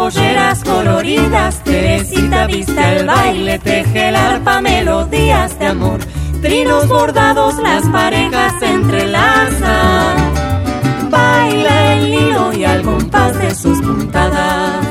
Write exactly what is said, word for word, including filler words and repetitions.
polleras coloridas, Teresita viste al baile, teje el arpa melodías de amor, trinos bordados las parejas se entrelazan, baila el hilo y al compás de sus puntadas.